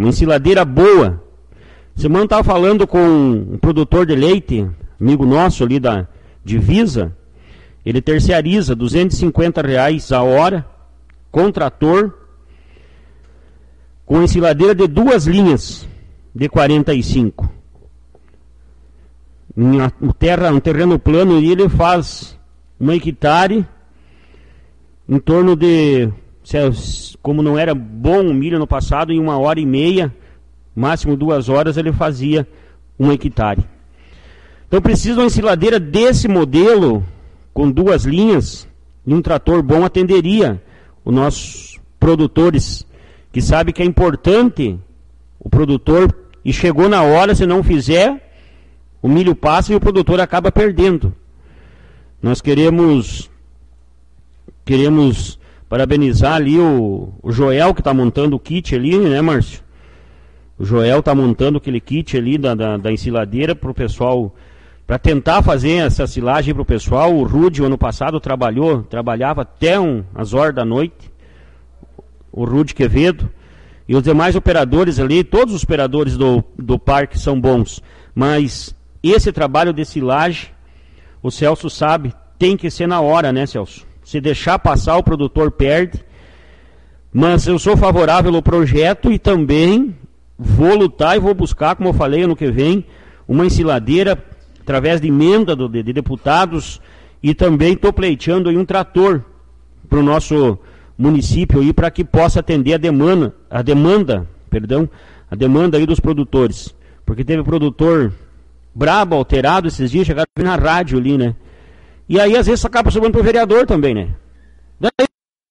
uma ensiladeira boa. Semana estava falando com um produtor de leite, amigo nosso ali da Divisa. Ele terceiriza R$250 a hora, com trator, com ensiladeira de 2 linhas de 45. Um terreno plano, e ele faz 1 hectare, em torno de, como não era bom o milho no passado, em 1h30, máximo 2 horas, ele fazia 1 hectare. Então precisa uma ensiladeira desse modelo, com 2 linhas, e um trator bom atenderia os nossos produtores, que sabe que é importante o produtor, e chegou na hora, se não fizer, o milho passa e o produtor acaba perdendo. Nós queremos parabenizar ali o Joel, que está montando o kit ali, né, Márcio? O Joel está montando aquele kit ali da ensiladeira para o pessoal, para tentar fazer essa silagem para o pessoal. O Rude, o ano passado, trabalhava até as horas da noite, o Rude Quevedo, e os demais operadores ali, todos os operadores do parque são bons, mas esse trabalho de silagem, o Celso sabe, tem que ser na hora, né, Celso? Se deixar passar, o produtor perde. Mas eu sou favorável ao projeto e também vou lutar e vou buscar, como eu falei, ano que vem, uma ensiladeira através de emenda de deputados, e também estou pleiteando aí um trator para o nosso município aí, para que possa atender a demanda aí dos produtores. Porque teve produtor brabo, alterado esses dias, chegaram na rádio ali, né? E aí às vezes acaba sobrando para o vereador também, né? Daí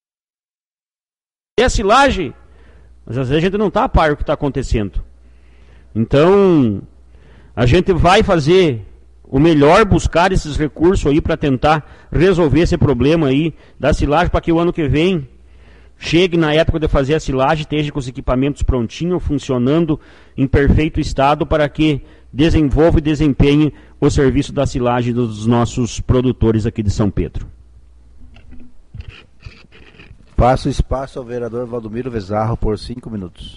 a silagem, mas às vezes a gente não está a par do que está acontecendo. Então, a gente vai fazer o melhor, buscar esses recursos aí para tentar resolver esse problema aí da silagem, para que o ano que vem chegue na época de fazer a silagem, esteja com os equipamentos prontinhos, funcionando em perfeito estado, para que desenvolva e desempenhe o serviço da silagem dos nossos produtores aqui de São Pedro. Passo espaço ao vereador Valdomiro Vezarro por 5 minutos.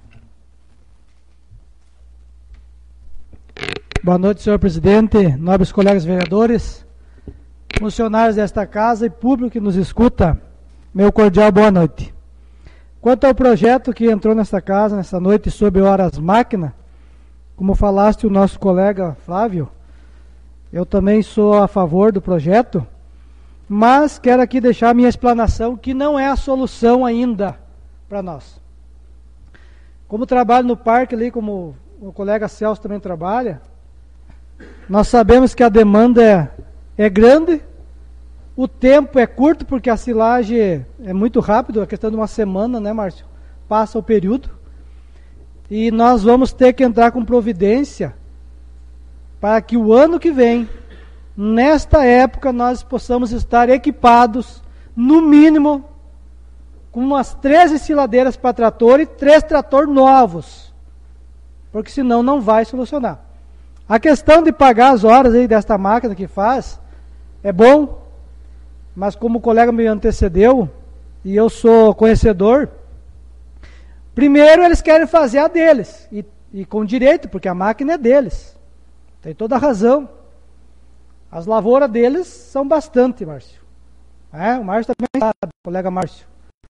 Boa noite, senhor presidente, nobres colegas vereadores, funcionários desta casa e público que nos escuta, meu cordial boa noite. Quanto ao projeto que entrou nesta casa, nesta noite, sobre horas máquina, como falaste o nosso colega Flávio, eu também sou a favor do projeto, mas quero aqui deixar a minha explanação, que não é a solução ainda para nós. Como trabalho no parque ali, como o colega Celso também trabalha, nós sabemos que a demanda é grande, o tempo é curto, porque a silagem é muito rápido, a questão de uma semana, né, Márcio? Passa o período. E nós vamos ter que entrar com providência para que o ano que vem, nesta época, nós possamos estar equipados, no mínimo, com umas 13 ensiladeiras para trator e 3 tratores novos. Porque senão não vai solucionar. A questão de pagar as horas aí desta máquina que faz, é bom, mas como o colega me antecedeu, e eu sou conhecedor, primeiro eles querem fazer a deles, e com direito, porque a máquina é deles. Tem toda a razão. As lavouras deles são bastante, Márcio. O Márcio também sabe, o colega Márcio.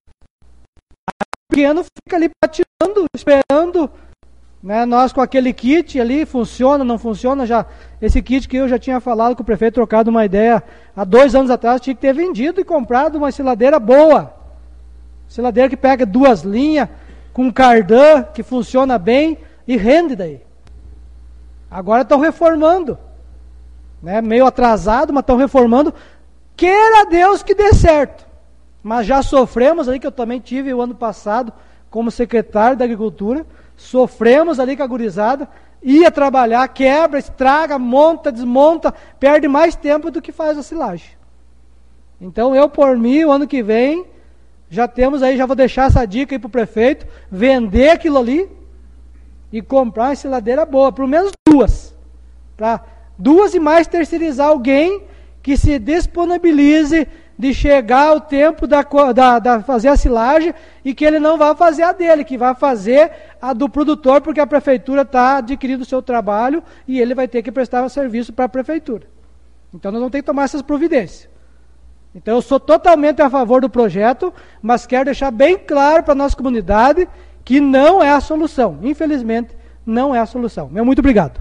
O pequeno fica ali patinando, esperando, né, nós com aquele kit ali, funciona, não funciona, já, esse kit que eu já tinha falado com o prefeito, trocado uma ideia, há 2 anos atrás, tinha que ter vendido e comprado uma ensiladeira boa. Ensiladeira que pega 2 linhas, com cardan, que funciona bem e rende daí. Agora estão reformando, né, meio atrasado, mas estão reformando. Queira Deus que dê certo. Mas já sofremos ali, que eu também tive o ano passado, como secretário da Agricultura, sofremos ali com a gurizada, ia trabalhar, quebra, estraga, monta, desmonta, perde mais tempo do que faz a silagem. Então eu, por mim, o ano que vem, já temos aí, já vou deixar essa dica aí para o prefeito, vender aquilo ali e comprar uma ensiladeira boa, pelo menos 2. Para 2 e mais terceirizar alguém que se disponibilize de chegar o tempo da fazer a silagem e que ele não vai fazer a dele, que vai fazer a do produtor, porque a prefeitura está adquirindo o seu trabalho e ele vai ter que prestar um serviço para a prefeitura. Então nós vamos ter que tomar essas providências. Então eu sou totalmente a favor do projeto, mas quero deixar bem claro para a nossa comunidade que não é a solução. Infelizmente, não é a solução. Meu muito obrigado.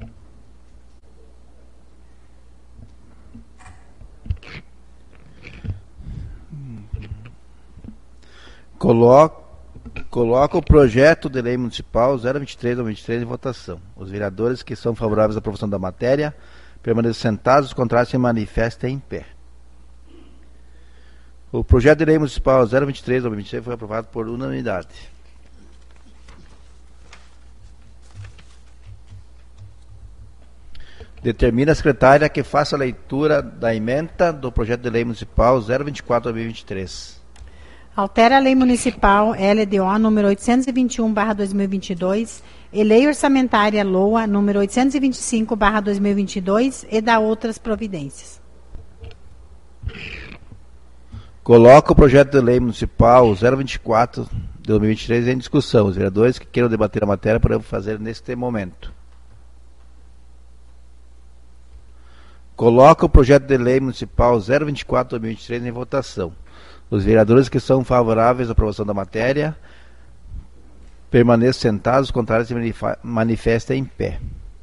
Coloca o projeto de lei municipal 023/23 em votação. Os vereadores que são favoráveis à aprovação da matéria permaneçam sentados, os contrários se manifestem em pé. O projeto de lei municipal 023/23 foi aprovado por unanimidade. Determina a secretária que faça a leitura da ementa do projeto de lei municipal 024/2023. Altera a Lei Municipal LDO número 821/2022 e Lei Orçamentária LOA número 825/2022 e dá outras providências. Coloca o projeto de lei municipal 024/2023 em discussão. Os vereadores que queiram debater a matéria poderão fazer neste momento. Coloca o projeto de lei municipal 024/2023 em votação. Os vereadores que são favoráveis à aprovação da matéria permaneçam sentados, os contrários se manifestem em pé.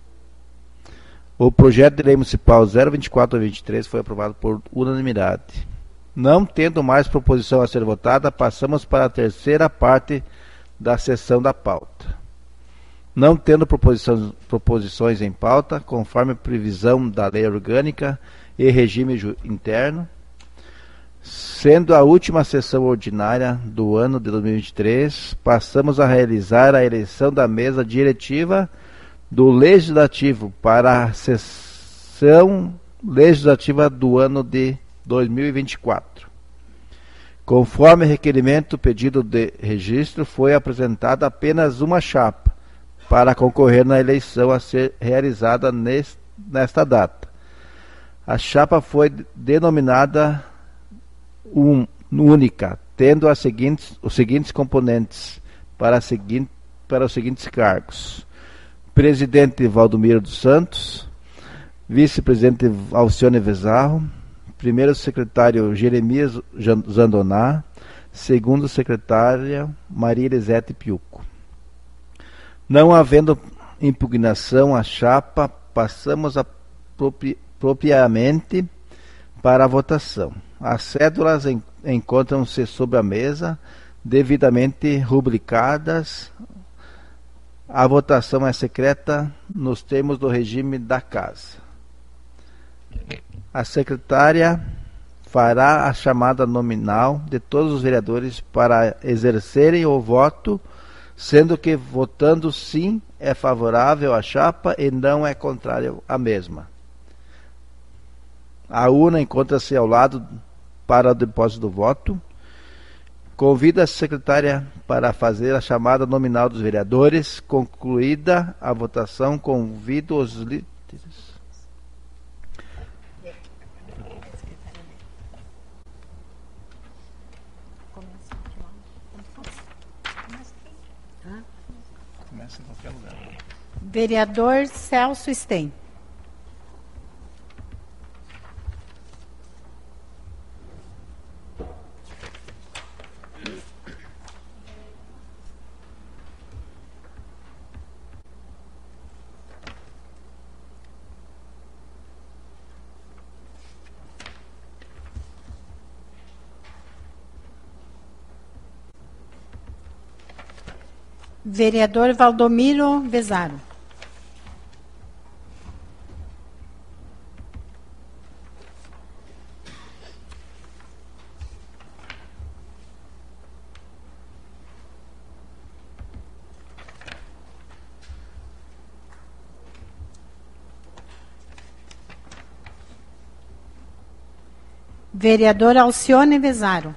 O projeto de lei municipal 024/23 foi aprovado por unanimidade. Não tendo mais proposição a ser votada, passamos para a terceira parte da sessão da pauta. Não tendo proposições em pauta, conforme previsão da lei orgânica e regime interno, sendo a última sessão ordinária do ano de 2023, passamos a realizar a eleição da mesa diretiva do Legislativo para a sessão legislativa do ano de 2024. Conforme requerimento pedido de registro, foi apresentada apenas uma chapa para concorrer na eleição a ser realizada nesta data. A chapa foi denominada única, tendo os seguintes componentes para os seguintes cargos: presidente Valdomiro dos Santos, vice-presidente Alcione Vezarro, primeiro secretário Jeremias Zandoná, segundo secretária Maria Elisete Piuco. Não havendo impugnação à chapa, passamos propriamente para a votação. As cédulas encontram-se sobre a mesa, devidamente rubricadas. A votação é secreta nos termos do regime da Casa. A secretária fará a chamada nominal de todos os vereadores para exercerem o voto, sendo que votando sim é favorável à chapa e não é contrário à mesma. A urna encontra-se ao lado para o depósito do voto. Convida a secretária para fazer a chamada nominal dos vereadores. Concluída a votação, convido os líderes. Começa em qualquer lugar. Vereador Celso Sten. Vereador Valdomiro Vezaro. Vereador Alcione Vezaro.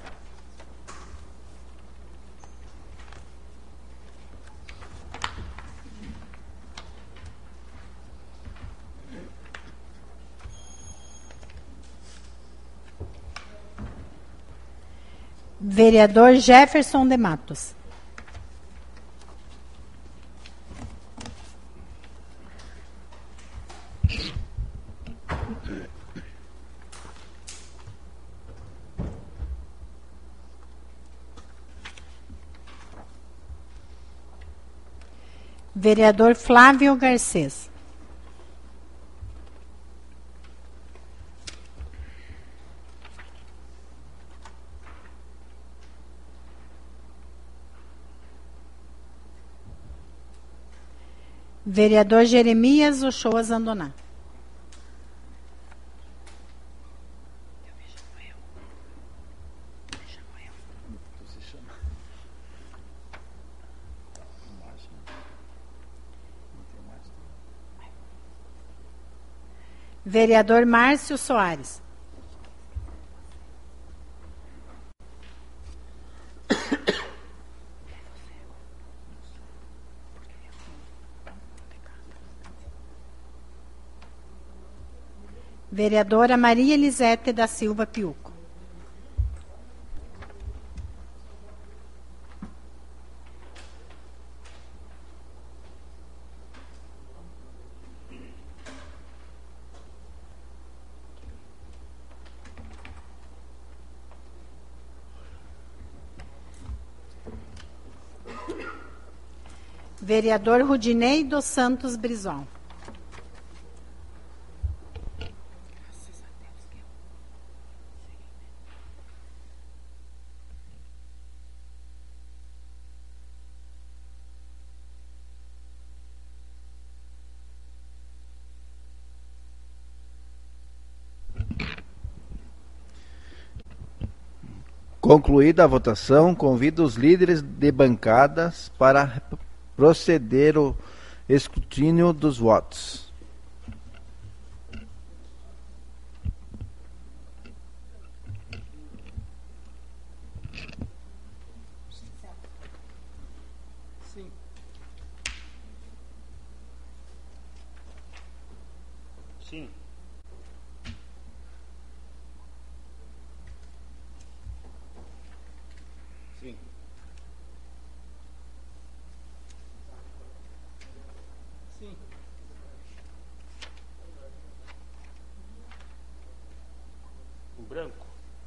Vereador Jefferson de Matos. Vereador Flávio Garcês. Vereador Jeremias Ochoa Zandoná. Vereador Márcio Soares. Vereadora Maria Elisete da Silva Piuco. Vereador Rudinei dos Santos Brizol. Concluída a votação, convido os líderes de bancadas para proceder ao escrutínio dos votos. Sim. Sim. Sim. Sim. O branco.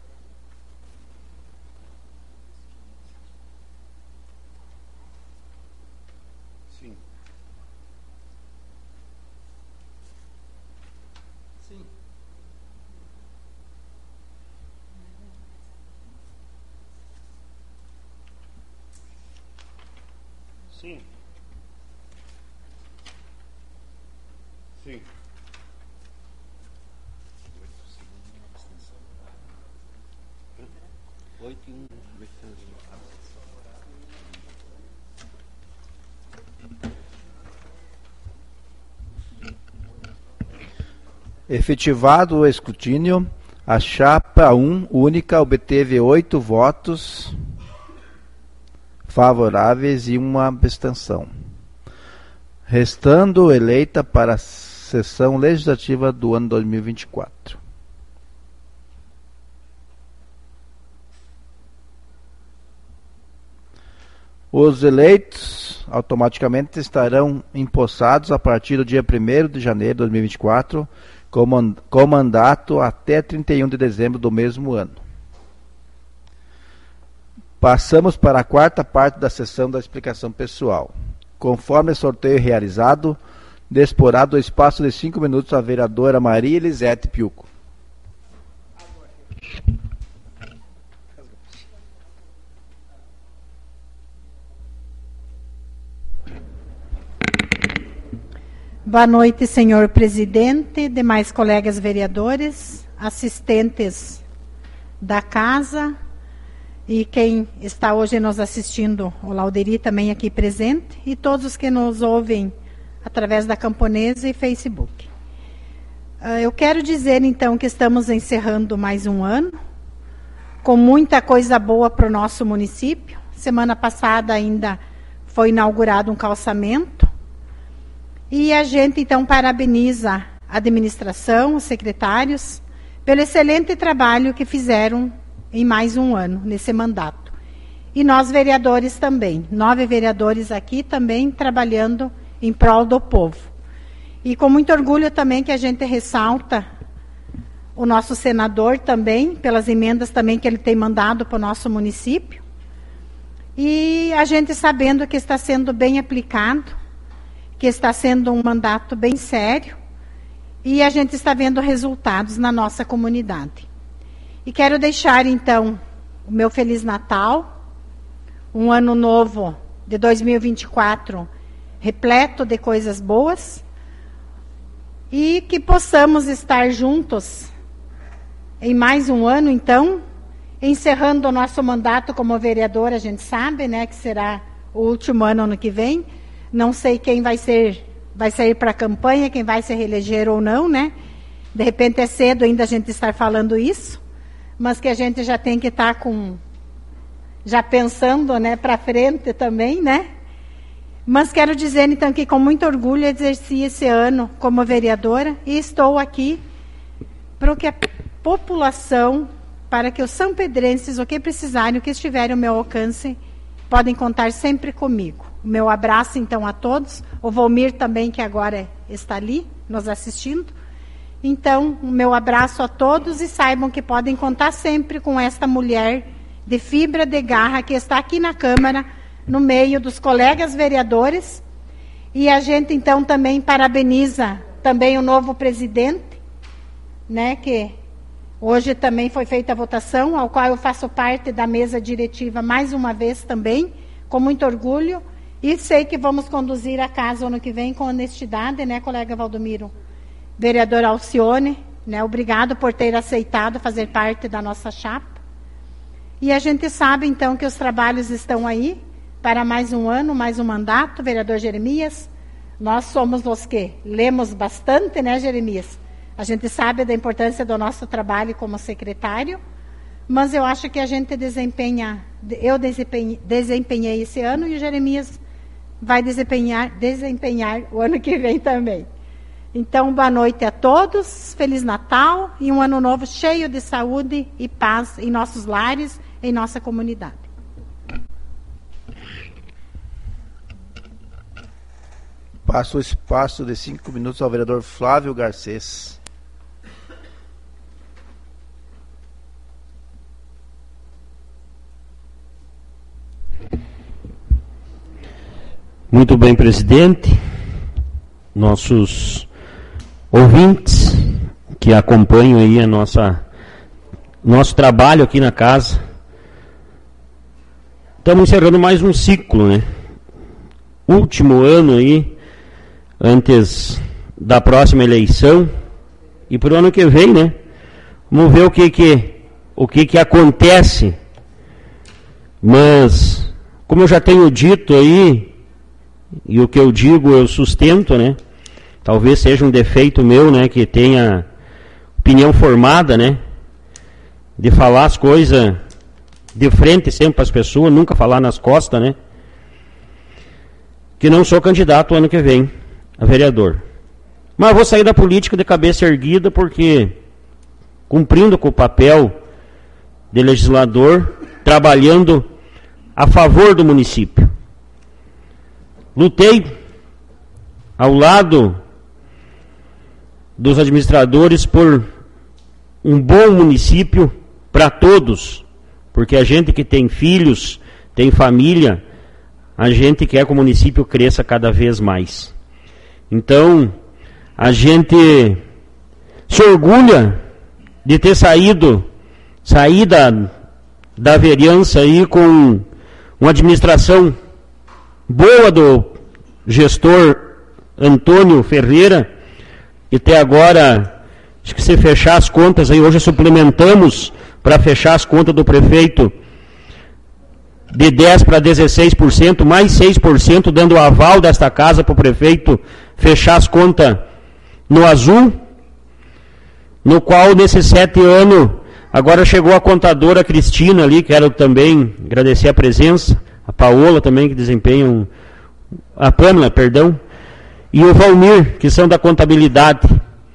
Sim. Sim. Sim. Sim. 8 e 1. Efetivado o escrutínio, a chapa 1 única obteve 8 votos favoráveis e uma abstenção, restando eleita para a sessão legislativa do ano 2024. Os eleitos automaticamente estarão empossados a partir do dia 1º de janeiro de 2024, com mandato até 31 de dezembro do mesmo ano. Passamos para a quarta parte da sessão da explicação pessoal. Conforme o sorteio realizado, disporá do espaço de 5 minutos a vereadora Maria Elisete Piuco. Boa noite, senhor presidente, demais colegas vereadores, assistentes da casa e quem está hoje nos assistindo, o Lauderi também aqui presente, e todos os que nos ouvem através da Camponesa e Facebook. Eu quero dizer, então, que estamos encerrando mais um ano, com muita coisa boa para o nosso município. Semana passada ainda foi inaugurado um calçamento, e a gente, então, parabeniza a administração, os secretários, pelo excelente trabalho que fizeram em mais um ano, nesse mandato. E nós, vereadores, também. 9 vereadores aqui também trabalhando em prol do povo. E com muito orgulho também que a gente ressalta o nosso senador também, pelas emendas também que ele tem mandado para o nosso município. E a gente sabendo que está sendo bem aplicado, que está sendo um mandato bem sério, e a gente está vendo resultados na nossa comunidade. E quero deixar, então, o meu Feliz Natal, um ano novo de 2024 repleto de coisas boas, e que possamos estar juntos em mais um ano, então, encerrando o nosso mandato como vereador. A gente sabe, né, que será o último ano que vem. Não sei quem vai sair para a campanha, quem vai se reeleger ou não, né? De repente é cedo ainda a gente estar falando isso, mas que a gente já tem que estar já pensando, né, para frente também, né? Mas quero dizer, então, que com muito orgulho exerci esse ano como vereadora e estou aqui para que a população, para que os santopedrenses, o que precisarem, o que estiverem ao meu alcance, podem contar sempre comigo. O meu abraço, então, a todos. O Volmir também, que agora está ali, nos assistindo. Então, o meu abraço a todos e saibam que podem contar sempre com esta mulher de fibra, de garra, que está aqui na Câmara, no meio dos colegas vereadores. E a gente, então, também parabeniza também o novo presidente, né, que hoje também foi feita a votação, ao qual eu faço parte da mesa diretiva mais uma vez também, com muito orgulho, e sei que vamos conduzir a casa ano que vem com honestidade, né, colega Valdomiro? Vereador Alcione, né, obrigado por ter aceitado fazer parte da nossa chapa. E a gente sabe, então, que os trabalhos estão aí para mais um ano, mais um mandato. Vereador Jeremias, nós somos os que lemos bastante, né, Jeremias? A gente sabe da importância do nosso trabalho como secretário, mas eu acho que a gente eu desempenhei esse ano e o Jeremias vai desempenhar o ano que vem também. Então, boa noite a todos, Feliz Natal e um ano novo cheio de saúde e paz em nossos lares, em nossa comunidade. Passo o espaço de 5 minutos ao vereador Flávio Garcês. Muito bem, presidente, nossos ouvintes que acompanham aí nosso trabalho aqui na casa. Estamos encerrando mais um ciclo, né? Último ano aí, antes da próxima eleição, e para o ano que vem, né? Vamos ver o que acontece. Mas, como eu já tenho dito aí, e o que eu digo eu sustento, né? Talvez seja um defeito meu, né? Que tenha opinião formada, né? De falar as coisas de frente sempre para as pessoas, nunca falar nas costas, né? Que não sou candidato ano que vem a vereador. Mas vou sair da política de cabeça erguida, porque cumprindo com o papel de legislador, trabalhando a favor do município. Lutei ao lado dos administradores por um bom município para todos, porque a gente que tem filhos, tem família, a gente quer que o município cresça cada vez mais. Então, a gente se orgulha de ter saído da vereança aí com uma administração boa do gestor Antônio Ferreira, e até agora, acho que se fechar as contas aí, hoje suplementamos para fechar as contas do prefeito de 10% para 16%, mais 6%, dando o aval desta casa para o prefeito fechar as contas no azul, no qual nesses 7 anos, agora chegou a contadora Cristina ali, quero também agradecer a presença, a Paola também, que desempenham, a Pâmela, perdão, e o Valmir, que são da contabilidade.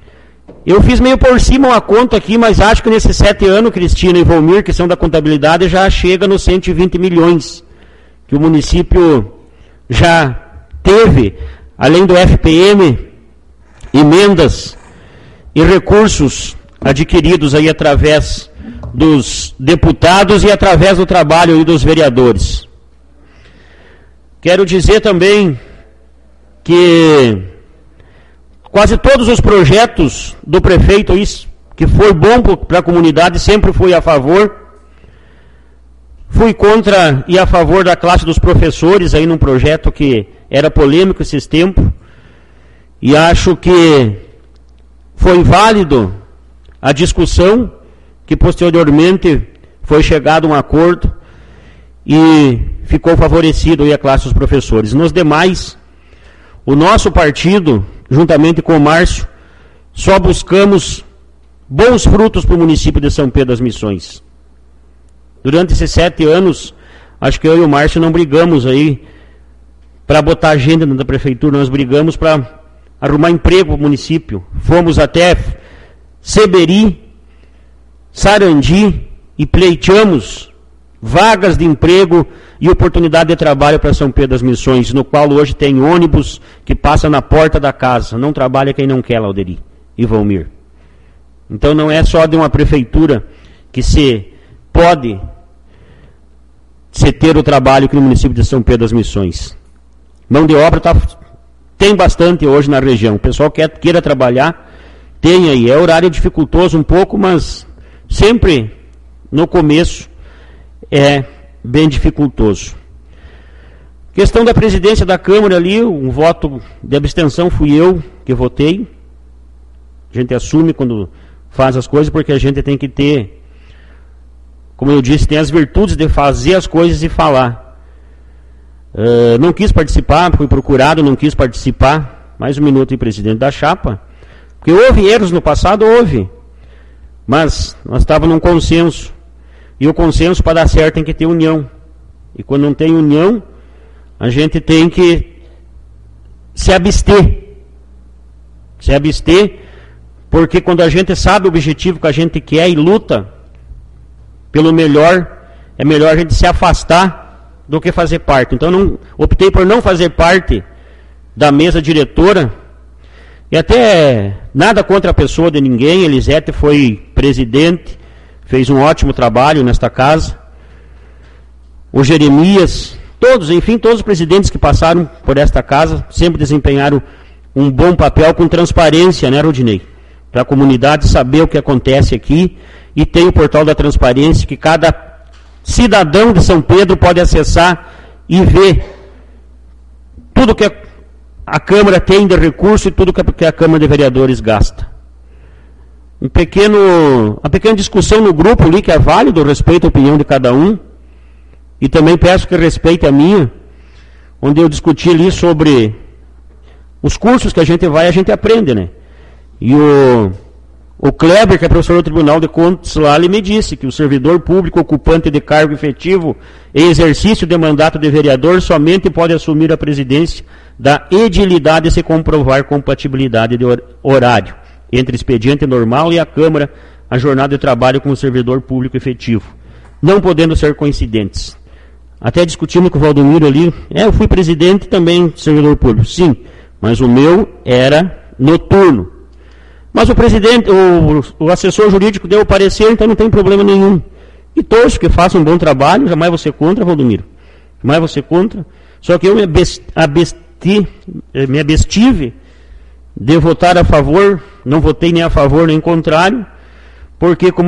Eu fiz meio por cima uma conta aqui, mas acho que nesses 7 anos, Cristina e Volmir, que são da contabilidade, já chega nos 120 milhões que o município já teve, além do FPM, emendas e recursos adquiridos aí através dos deputados e através do trabalho aí dos vereadores. Quero dizer também que quase todos os projetos do prefeito, isso que foi bom para a comunidade, sempre fui a favor. Fui contra e a favor da classe dos professores, aí num projeto que era polêmico esses tempos. E acho que foi válido a discussão, que posteriormente foi chegado a um acordo e ficou favorecido aí a classe dos professores. Nos demais, o nosso partido, juntamente com o Márcio, só buscamos bons frutos para o município de São Pedro das Missões. Durante esses 7 anos, acho que eu e o Márcio não brigamos aí para botar agenda da prefeitura, nós brigamos para arrumar emprego para o município. Fomos até Seberi, Sarandi e pleiteamos vagas de emprego e oportunidade de trabalho para São Pedro das Missões, no qual hoje tem ônibus que passa na porta da casa. Não trabalha quem não quer, Lauderi e Volmir. Então não é só de uma prefeitura que se pode se ter o trabalho que no município de São Pedro das Missões. Mão de obra tem bastante hoje na região. O pessoal queira trabalhar, tem aí. É horário dificultoso um pouco, mas sempre no começo é bem dificultoso. Questão da presidência da Câmara ali, um voto de abstenção fui eu que votei. A gente assume quando faz as coisas, porque a gente tem que ter, como eu disse, tem as virtudes de fazer as coisas e falar. Não quis participar, fui procurado, não quis participar. Mais um minuto aí, presidente da chapa. Porque houve erros no passado, houve. Mas nós estávamos num consenso. E o consenso, para dar certo, tem que ter união. E quando não tem união, a gente tem que se abster. Se abster, porque quando a gente sabe o objetivo que a gente quer e luta pelo melhor, é melhor a gente se afastar do que fazer parte. Então optei por não fazer parte da mesa diretora. E até nada contra a pessoa de ninguém. Elisete foi presidente, fez um ótimo trabalho nesta casa. O Jeremias, todos os presidentes que passaram por esta casa sempre desempenharam um bom papel com transparência, né, Rodinei? Para a comunidade saber o que acontece aqui. E tem o portal da transparência que cada cidadão de São Pedro pode acessar e ver tudo que a Câmara tem de recurso e tudo que a Câmara de Vereadores gasta. Uma pequena discussão no grupo ali, que é válido, respeito a opinião de cada um, e também peço que respeite a minha, onde eu discuti ali sobre os cursos que a gente aprende, né? E o Kleber, que é professor do Tribunal de Contas lá, ele me disse que o servidor público ocupante de cargo efetivo em exercício de mandato de vereador somente pode assumir a presidência da edilidade se comprovar compatibilidade de horário entre expediente normal e a Câmara, a jornada de trabalho com o servidor público efetivo, não podendo ser coincidentes. Até discutindo com o Valdomiro ali, eu fui presidente também servidor público, sim, mas o meu era noturno. Mas o presidente, o assessor jurídico deu o parecer, então não tem problema nenhum. E torço que faça um bom trabalho, jamais vou ser contra, Valdomiro. Jamais vou ser contra. Só que eu me abstive de votar a favor, não votei nem a favor nem contrário, porque como